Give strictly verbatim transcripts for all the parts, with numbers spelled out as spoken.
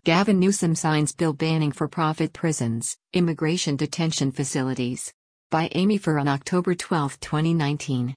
Gavin Newsom signs bill banning for-profit prisons, immigration detention facilities. By Amy Furr on October twelfth, twenty nineteen.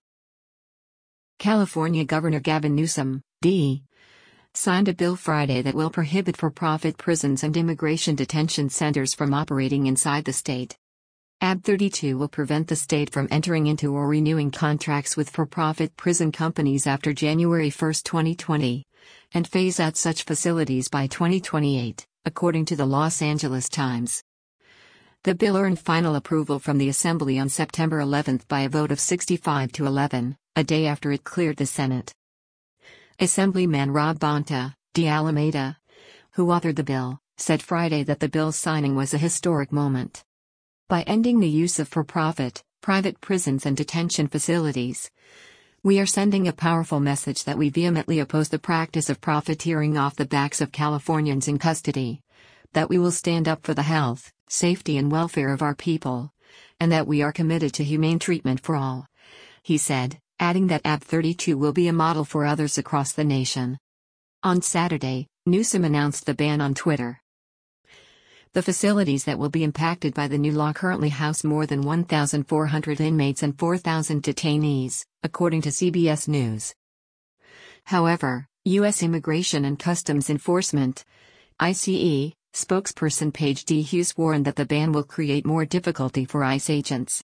California Governor Gavin Newsom, D. signed a bill Friday that will prohibit for-profit prisons and immigration detention centers from operating inside the state. A B thirty-two will prevent the state from entering into or renewing contracts with for-profit prison companies after January first, twenty twenty, and phase out such facilities by twenty twenty-eight, according to the Los Angeles Times. The bill earned final approval from the Assembly on September eleventh by a vote of sixty-five to eleven, a day after it cleared the Senate. Assemblyman Rob Bonta, de Alameda, who authored the bill, said Friday that the bill's signing was a historic moment. By ending the use of for-profit, private prisons and detention facilities, we are sending a powerful message that we vehemently oppose the practice of profiteering off the backs of Californians in custody, that we will stand up for the health, safety and welfare of our people, and that we are committed to humane treatment for all, he said, adding that A B thirty-two will be a model for others across the nation. On Saturday, Newsom announced the ban on Twitter. The facilities that will be impacted by the new law currently house more than one thousand four hundred inmates and four thousand detainees, according to C B S News. However, U S Immigration and Customs Enforcement, I C E, spokesperson Paige D. Hughes warned that the ban will create more difficulty for ICE agents.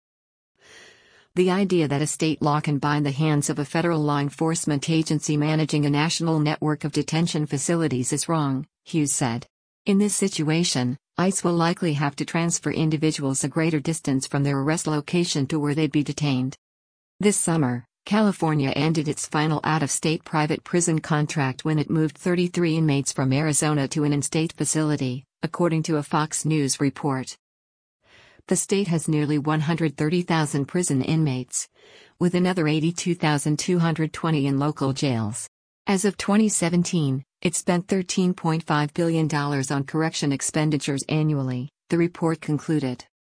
The idea that a state law can bind the hands of a federal law enforcement agency managing a national network of detention facilities is wrong, Hughes said. In this situation, ICE will likely have to transfer individuals a greater distance from their arrest location to where they'd be detained. This summer, California ended its final out-of-state private prison contract when it moved thirty-three inmates from Arizona to an in-state facility, according to a Fox News report. The state has nearly one hundred thirty thousand prison inmates, with another eighty-two thousand two hundred twenty in local jails. As of twenty seventeen, it spent thirteen point five billion dollars on correction expenditures annually, the report concluded.